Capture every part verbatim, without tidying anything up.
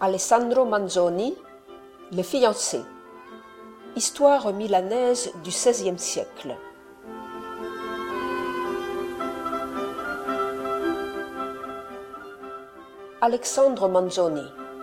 Alessandro Manzoni, Les fiancés. Histoire milanaise du seizième siècle. Alessandro Manzoni.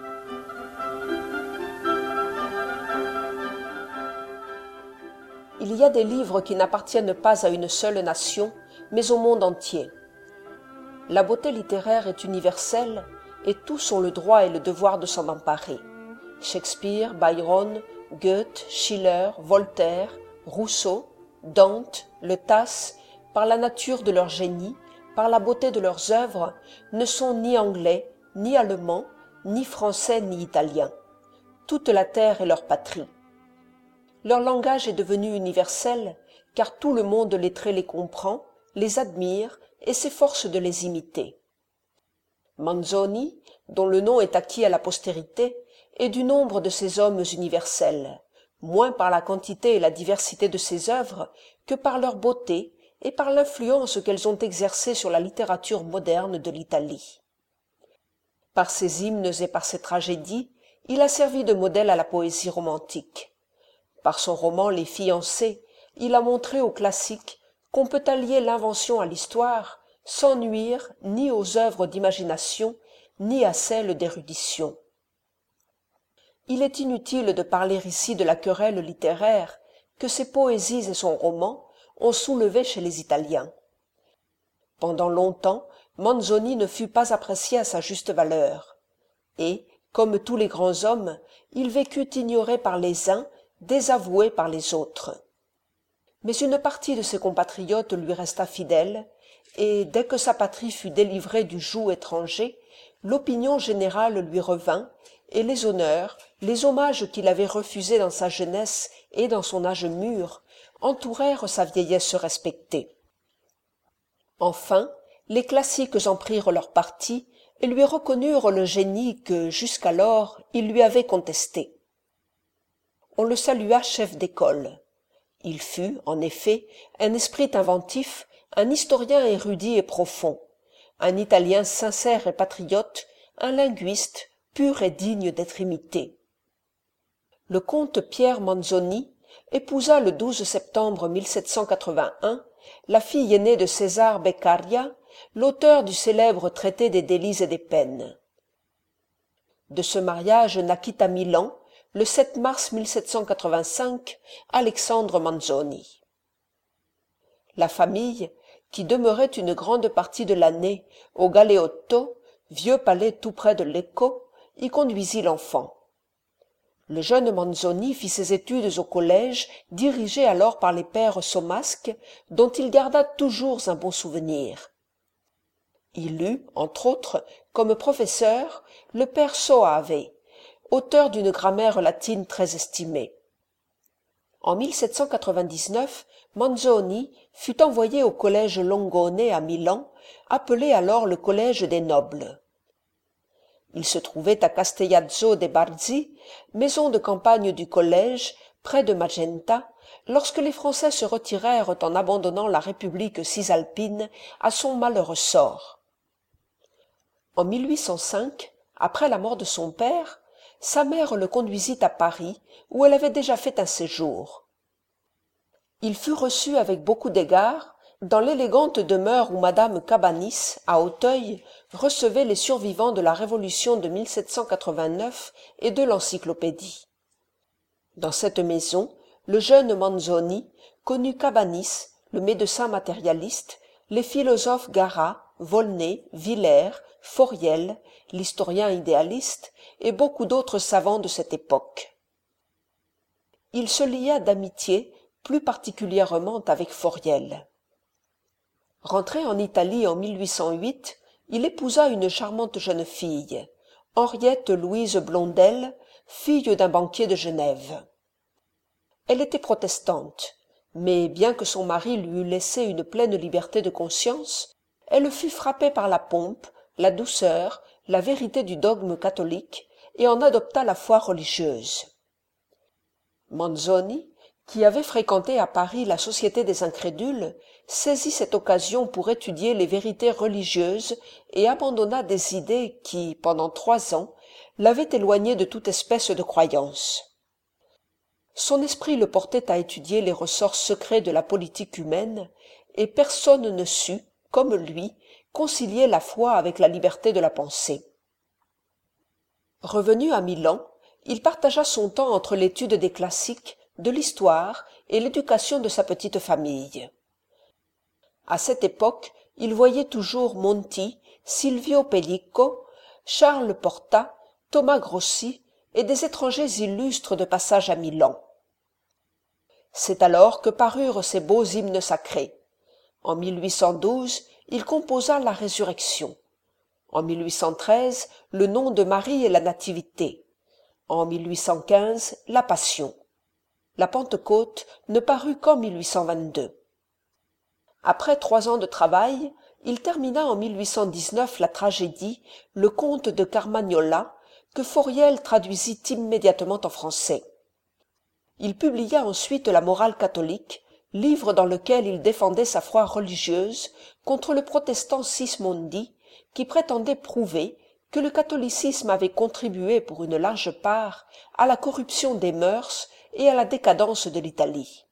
Il y a des livres qui n'appartiennent pas à une seule nation, mais au monde entier. La beauté littéraire est universelle et tous ont le droit et le devoir de s'en emparer. Shakespeare, Byron, Goethe, Schiller, Voltaire, Rousseau, Dante, Le Tasse, par la nature de leur génie, par la beauté de leurs œuvres, ne sont ni anglais, ni allemands, ni français, ni italiens. Toute la terre est leur patrie. Leur langage est devenu universel, car tout le monde lettré les comprend, les admire et s'efforce de les imiter. Manzoni, dont le nom est acquis à la postérité, est du nombre de ces hommes universels, moins par la quantité et la diversité de ses œuvres que par leur beauté et par l'influence qu'elles ont exercée sur la littérature moderne de l'Italie. Par ses hymnes et par ses tragédies, il a servi de modèle à la poésie romantique. Par son roman Les fiancés, il a montré aux classiques qu'on peut allier l'invention à l'histoire sans nuire ni aux œuvres d'imagination ni à celles d'érudition. Il est inutile de parler ici de la querelle littéraire que ses poésies et son roman ont soulevée chez les Italiens. Pendant longtemps, Manzoni ne fut pas apprécié à sa juste valeur, et, comme tous les grands hommes, il vécut ignoré par les uns, désavoué par les autres. Mais une partie de ses compatriotes lui resta fidèle, et dès que sa patrie fut délivrée du joug étranger, l'opinion générale lui revint, et les honneurs, les hommages qu'il avait refusés dans sa jeunesse et dans son âge mûr, entourèrent sa vieillesse respectée. Enfin, les classiques en prirent leur parti et lui reconnurent le génie que, jusqu'alors, ils lui avaient contesté. On le salua chef d'école. Il fut, en effet, un esprit inventif, un historien érudit et profond, un Italien sincère et patriote, un linguiste, pur et digne d'être imité. Le comte Pierre Manzoni épousa le douze septembre mille sept cent quatre-vingt-un la fille aînée de César Beccaria, l'auteur du célèbre traité des délits et des peines. De ce mariage naquit à Milan, le sept mars mille sept cent quatre-vingt-cinq, Alessandro Manzoni. La famille, qui demeurait une grande partie de l'année au Galeotto, vieux palais tout près de Lecco, y conduisit l'enfant. Le jeune Manzoni fit ses études au collège dirigé alors par les pères Somasque, dont il garda toujours un bon souvenir. Il eut, entre autres, comme professeur, le père Soave, auteur d'une grammaire latine très estimée. En mille sept cent quatre-vingt-dix-neuf, Manzoni fut envoyé au collège Longone à Milan, appelé alors le collège des nobles. Il se trouvait à Castellazzo de Barzi, maison de campagne du collège, près de Magenta, lorsque les Français se retirèrent en abandonnant la République cisalpine à son malheureux sort. En mille huit cent cinq, après la mort de son père, sa mère le conduisit à Paris, où elle avait déjà fait un séjour. Il fut reçu avec beaucoup d'égards dans l'élégante demeure où madame Cabanis, à Auteuil, recevait les survivants de la Révolution de mille sept cent quatre-vingt-neuf et de l'Encyclopédie. Dans cette maison, le jeune Manzoni connut Cabanis, le médecin matérialiste, les philosophes Garat, Volney, Villers, Fauriel, l'historien idéaliste, et beaucoup d'autres savants de cette époque. Il se lia d'amitié, plus particulièrement avec Fauriel. Rentré en Italie en mille huit cent huit, il épousa une charmante jeune fille, Henriette Louise Blondel, fille d'un banquier de Genève. Elle était protestante, mais bien que son mari lui eût laissé une pleine liberté de conscience, elle fut frappée par la pompe, la douceur, la vérité du dogme catholique et en adopta la foi religieuse. Manzoni, qui avait fréquenté à Paris la Société des Incrédules, saisit cette occasion pour étudier les vérités religieuses et abandonna des idées qui, pendant trois ans, l'avait éloigné de toute espèce de croyance. Son esprit le portait à étudier les ressorts secrets de la politique humaine, et personne ne sut, comme lui, concilier la foi avec la liberté de la pensée. Revenu à Milan, il partagea son temps entre l'étude des classiques, de l'histoire et l'éducation de sa petite famille. À cette époque, il voyait toujours Monti, Silvio Pellico, Charles Porta, Thomas Grossi et des étrangers illustres de passage à Milan. C'est alors que parurent ces beaux hymnes sacrés. En mille huit cent douze, il composa la Résurrection. En mille huit cent treize, le nom de Marie et la Nativité. En mille huit cent quinze, la Passion. La Pentecôte ne parut qu'en mille huit cent vingt-deux. Après trois ans de travail, il termina en mille huit cent dix-neuf la tragédie « Le comte de Carmagnola » que Fauriel traduisit immédiatement en français. Il publia ensuite la Morale catholique, livre dans lequel il défendait sa foi religieuse contre le protestant Sismondi, qui prétendait prouver que le catholicisme avait contribué pour une large part à la corruption des mœurs et à la décadence de l'Italie.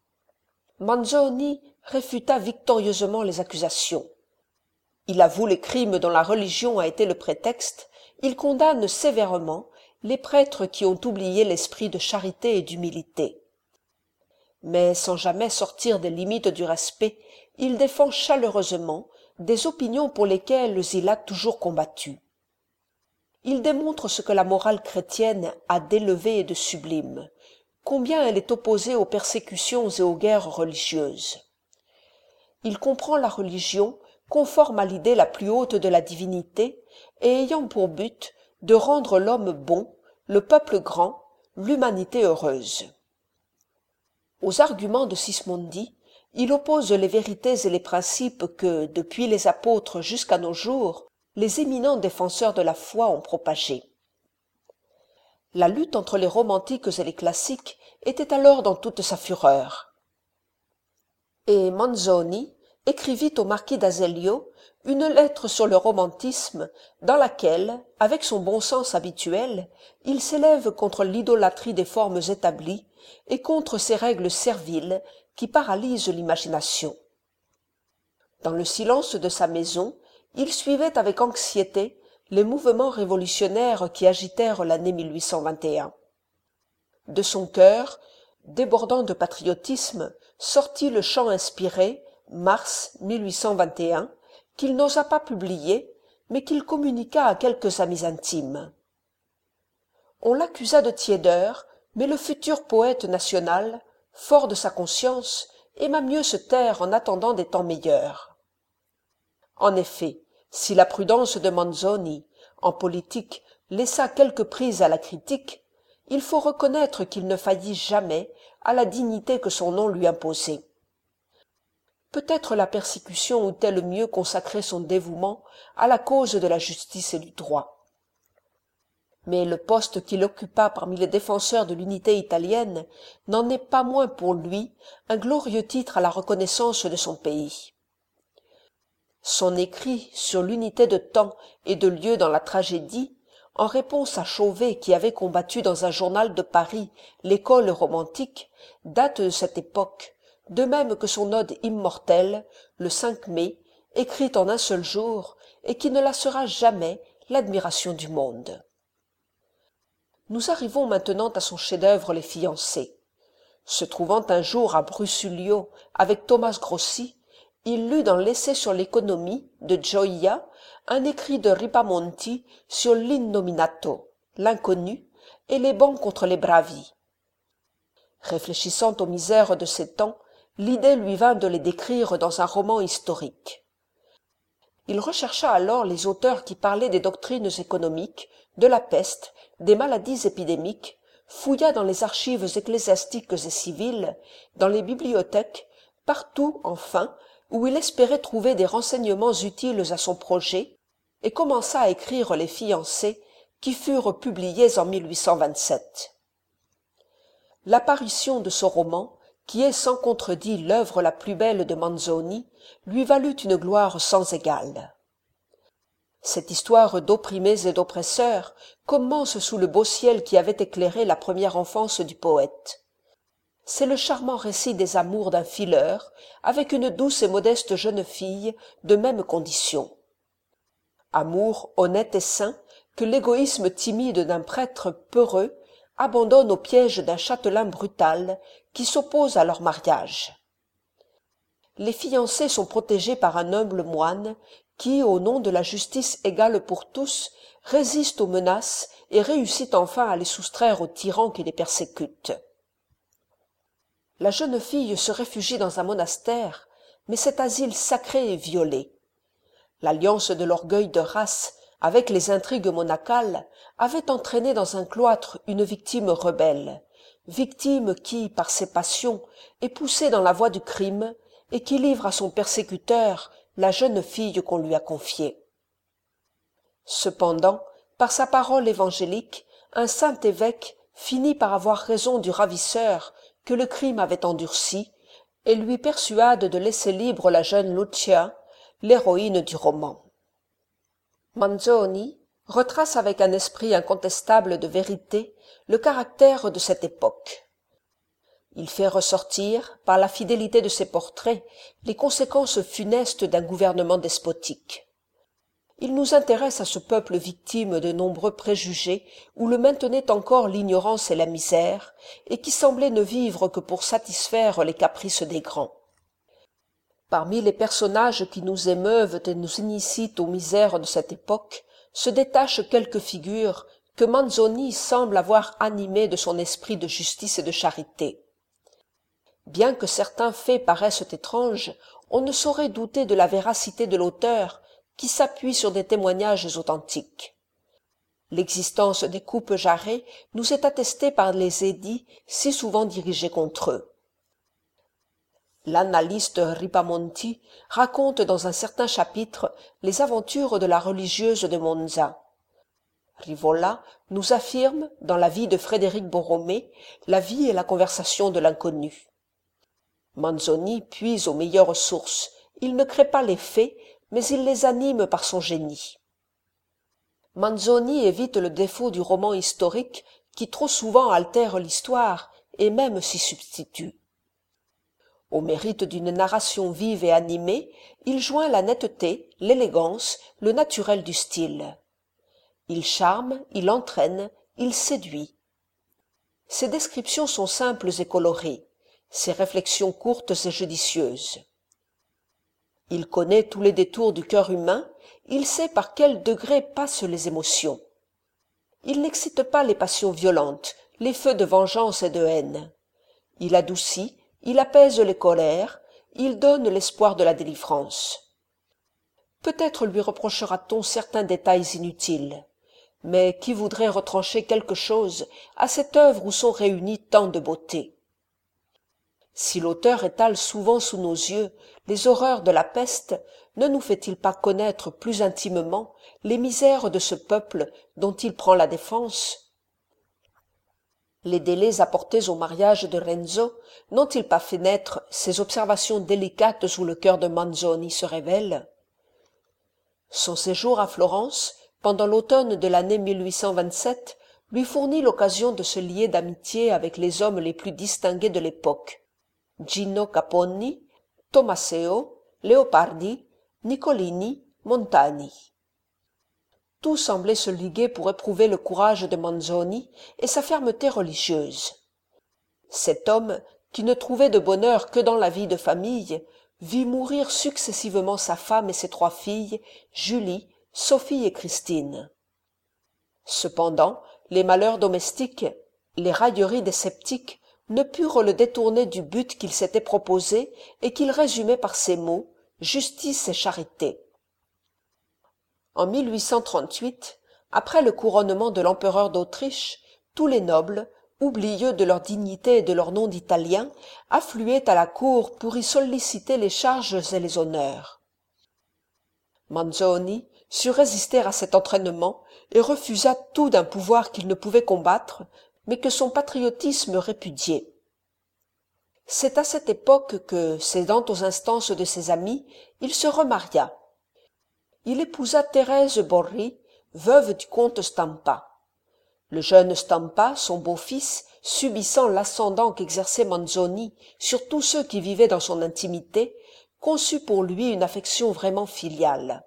Manzoni réfuta victorieusement les accusations. Il avoue les crimes dont la religion a été le prétexte, il condamne sévèrement les prêtres qui ont oublié l'esprit de charité et d'humilité. Mais sans jamais sortir des limites du respect, il défend chaleureusement des opinions pour lesquelles il a toujours combattu. Il démontre ce que la morale chrétienne a d'élevé et de sublime, combien elle est opposée aux persécutions et aux guerres religieuses. Il comprend la religion conforme à l'idée la plus haute de la divinité et ayant pour but de rendre l'homme bon, le peuple grand, l'humanité heureuse. Aux arguments de Sismondi, il oppose les vérités et les principes que, depuis les apôtres jusqu'à nos jours, les éminents défenseurs de la foi ont propagés. La lutte entre les romantiques et les classiques était alors dans toute sa fureur. Et Manzoni écrivit au marquis d'Azeglio une lettre sur le romantisme dans laquelle, avec son bon sens habituel, il s'élève contre l'idolâtrie des formes établies et contre ces règles serviles qui paralysent l'imagination. Dans le silence de sa maison, il suivait avec anxiété les mouvements révolutionnaires qui agitèrent l'année mille huit cent vingt et un. De son cœur, débordant de patriotisme, sortit le chant inspiré, mars mille huit cent vingt et un, qu'il n'osa pas publier, mais qu'il communiqua à quelques amis intimes. On l'accusa de tiédeur, mais le futur poète national, fort de sa conscience, aima mieux se taire en attendant des temps meilleurs. En effet, si la prudence de Manzoni, en politique, laissa quelques prises à la critique, il faut reconnaître qu'il ne faillit jamais à la dignité que son nom lui imposait. Peut-être la persécution eût-elle mieux consacré son dévouement à la cause de la justice et du droit. Mais le poste qu'il occupa parmi les défenseurs de l'unité italienne n'en est pas moins pour lui un glorieux titre à la reconnaissance de son pays. Son écrit sur l'unité de temps et de lieu dans la tragédie, en réponse à Chauvet qui avait combattu dans un journal de Paris l'école romantique, date de cette époque, de même que son ode immortelle, le cinq mai, écrite en un seul jour et qui ne lassera jamais l'admiration du monde. Nous arrivons maintenant à son chef-d'œuvre Les Fiancés. Se trouvant un jour à Brusulio avec Thomas Grossi, il lut dans l'essai sur l'économie de Gioia un écrit de Ripamonti sur l'innominato, l'inconnu, et les bons contre les bravi. Réfléchissant aux misères de ces temps, l'idée lui vint de les décrire dans un roman historique. Il rechercha alors les auteurs qui parlaient des doctrines économiques, de la peste, des maladies épidémiques, fouilla dans les archives ecclésiastiques et civiles, dans les bibliothèques, partout, enfin, où il espérait trouver des renseignements utiles à son projet, et commença à écrire Les Fiancés, qui furent publiés en mille huit cent vingt-sept. L'apparition de ce roman, qui est sans contredit l'œuvre la plus belle de Manzoni, lui valut une gloire sans égale. Cette histoire d'opprimés et d'oppresseurs commence sous le beau ciel qui avait éclairé la première enfance du poète. C'est le charmant récit des amours d'un fileur avec une douce et modeste jeune fille de même condition. Amour honnête et sain que l'égoïsme timide d'un prêtre peureux abandonne au piège d'un châtelain brutal qui s'oppose à leur mariage. Les fiancés sont protégés par un humble moine qui, au nom de la justice égale pour tous, résiste aux menaces et réussit enfin à les soustraire aux tyrans qui les persécutent. La jeune fille se réfugie dans un monastère, mais cet asile sacré est violé. L'alliance de l'orgueil de race avec les intrigues monacales avait entraîné dans un cloître une victime rebelle, victime qui, par ses passions, est poussée dans la voie du crime et qui livre à son persécuteur la jeune fille qu'on lui a confiée. Cependant, par sa parole évangélique, un saint évêque finit par avoir raison du ravisseur que le crime avait endurci et lui persuade de laisser libre la jeune Lucia, l'héroïne du roman. Manzoni retrace avec un esprit incontestable de vérité le caractère de cette époque. Il fait ressortir, par la fidélité de ses portraits, les conséquences funestes d'un gouvernement despotique. Il nous intéresse à ce peuple victime de nombreux préjugés où le maintenait encore l'ignorance et la misère, et qui semblait ne vivre que pour satisfaire les caprices des grands. Parmi les personnages qui nous émeuvent et nous initient aux misères de cette époque, se détachent quelques figures que Manzoni semble avoir animées de son esprit de justice et de charité. Bien que certains faits paraissent étranges, on ne saurait douter de la véracité de l'auteur qui s'appuie sur des témoignages authentiques. L'existence des coupes jarrets nous est attestée par les édits si souvent dirigés contre eux. L'annaliste Ripamonti raconte dans un certain chapitre les aventures de la religieuse de Monza. Rivola nous affirme, dans la vie de Frédéric Borromée, la vie et la conversation de l'inconnu. Manzoni puise aux meilleures sources, il ne crée pas les faits, mais il les anime par son génie. Manzoni évite le défaut du roman historique qui trop souvent altère l'histoire et même s'y substitue. Au mérite d'une narration vive et animée, il joint la netteté, l'élégance, le naturel du style. Il charme, il entraîne, il séduit. Ses descriptions sont simples et colorées, ses réflexions courtes et judicieuses. Il connaît tous les détours du cœur humain, il sait par quel degré passent les émotions. Il n'excite pas les passions violentes, les feux de vengeance et de haine. Il adoucit, il apaise les colères, il donne l'espoir de la délivrance. Peut-être lui reprochera-t-on certains détails inutiles, mais qui voudrait retrancher quelque chose à cette œuvre où sont réunies tant de beautés? Si l'auteur étale souvent sous nos yeux les horreurs de la peste, ne nous fait-il pas connaître plus intimement les misères de ce peuple dont il prend la défense? Les délais apportés au mariage de Renzo n'ont-ils pas fait naître ces observations délicates où le cœur de Manzoni se révèle? Son séjour à Florence, pendant l'automne de l'année mille huit cent vingt-sept, lui fournit l'occasion de se lier d'amitié avec les hommes les plus distingués de l'époque, Gino Capponi, Tommaseo, Leopardi, Niccolini, Montani. Tout semblait se liguer pour éprouver le courage de Manzoni et sa fermeté religieuse. Cet homme, qui ne trouvait de bonheur que dans la vie de famille, vit mourir successivement sa femme et ses trois filles, Julie, Sophie et Christine. Cependant, les malheurs domestiques, les railleries des sceptiques, ne purent le détourner du but qu'il s'était proposé et qu'il résumait par ces mots « justice et charité ». En mille huit cent trente-huit, après le couronnement de l'empereur d'Autriche, tous les nobles, oublieux de leur dignité et de leur nom d'Italiens, affluaient à la cour pour y solliciter les charges et les honneurs. Manzoni sut résister à cet entraînement et refusa tout d'un pouvoir qu'il ne pouvait combattre, mais que son patriotisme répudiait. C'est à cette époque que, cédant aux instances de ses amis, il se remaria. il épousa Thérèse Borri, veuve du comte Stampa. Le jeune Stampa, son beau-fils, subissant l'ascendant qu'exerçait Manzoni sur tous ceux qui vivaient dans son intimité, conçut pour lui une affection vraiment filiale.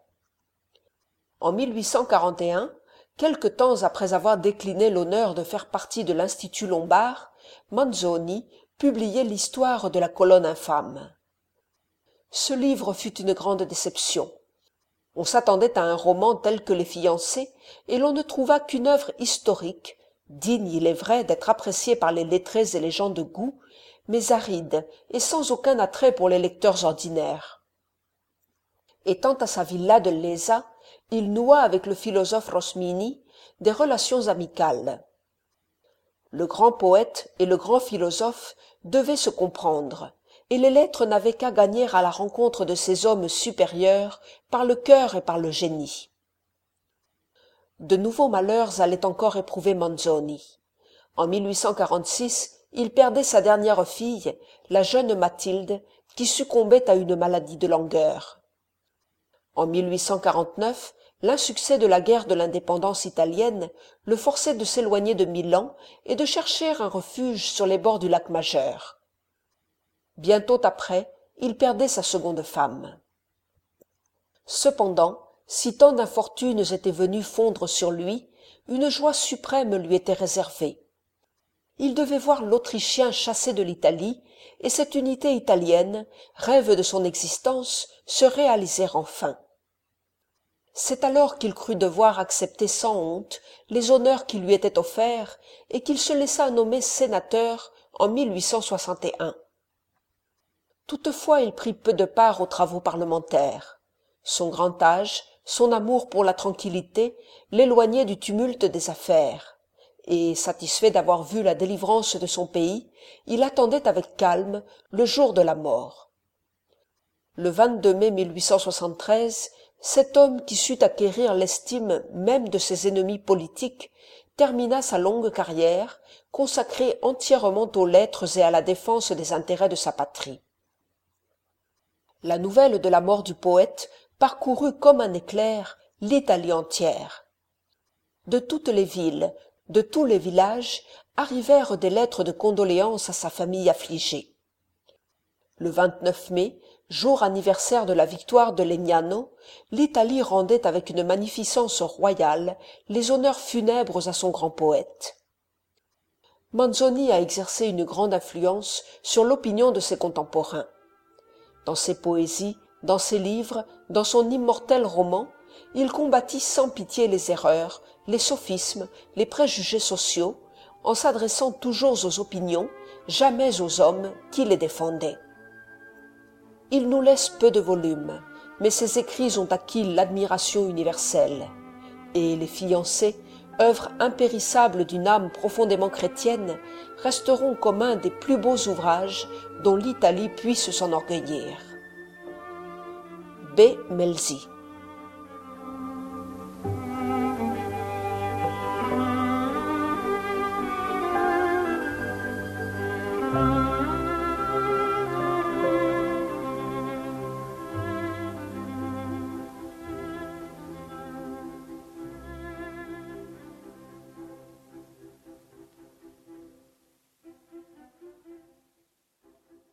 En mille huit cent quarante et un, quelque temps après avoir décliné l'honneur de faire partie de l'Institut Lombard, Manzoni publiait l'histoire de la colonne infâme. Ce livre fut une grande déception. On s'attendait à un roman tel que Les Fiancés, et l'on ne trouva qu'une œuvre historique, digne, il est vrai, d'être appréciée par les lettrés et les gens de goût, mais aride et sans aucun attrait pour les lecteurs ordinaires. Étant à sa villa de Lesa, il noua avec le philosophe Rosmini des relations amicales. Le grand poète et le grand philosophe devaient se comprendre, et les lettres n'avaient qu'à gagner à la rencontre de ces hommes supérieurs par le cœur et par le génie. De nouveaux malheurs allaient encore éprouver Manzoni. En mille huit cent quarante-six, il perdait sa dernière fille, la jeune Mathilde, qui succombait à une maladie de langueur. En mille huit cent quarante-neuf, l'insuccès de la guerre de l'indépendance italienne le forçait de s'éloigner de Milan et de chercher un refuge sur les bords du lac Majeur. Bientôt après, il perdait sa seconde femme. Cependant, si tant d'infortunes étaient venues fondre sur lui, une joie suprême lui était réservée. Il devait voir l'Autrichien chassé de l'Italie, et cette unité italienne, rêve de son existence, se réaliser enfin. C'est alors qu'il crut devoir accepter sans honte les honneurs qui lui étaient offerts et qu'il se laissa nommer sénateur en mille huit cent soixante et un. Toutefois, il prit peu de part aux travaux parlementaires. Son grand âge, son amour pour la tranquillité l'éloignaient du tumulte des affaires, et, satisfait d'avoir vu la délivrance de son pays, il attendait avec calme le jour de la mort. Le vingt-deux mai mille huit cent soixante-treize, cet homme qui sut acquérir l'estime même de ses ennemis politiques termina sa longue carrière, consacrée entièrement aux lettres et à la défense des intérêts de sa patrie. La nouvelle de la mort du poète parcourut comme un éclair l'Italie entière. De toutes les villes, de tous les villages, arrivèrent des lettres de condoléances à sa famille affligée. Le vingt-neuf mai, jour anniversaire de la victoire de Legnano, l'Italie rendait avec une magnificence royale les honneurs funèbres à son grand poète. Manzoni a exercé une grande influence sur l'opinion de ses contemporains. Dans ses poésies, dans ses livres, dans son immortel roman, il combattit sans pitié les erreurs, les sophismes, les préjugés sociaux, en s'adressant toujours aux opinions, jamais aux hommes qui les défendaient. Il nous laisse peu de volumes, mais ses écrits ont acquis l'admiration universelle, et Les Fiancés, œuvre impérissable d'une âme profondément chrétienne, resteront comme un des plus beaux ouvrages dont l'Italie puisse s'enorgueillir. B. Melzi.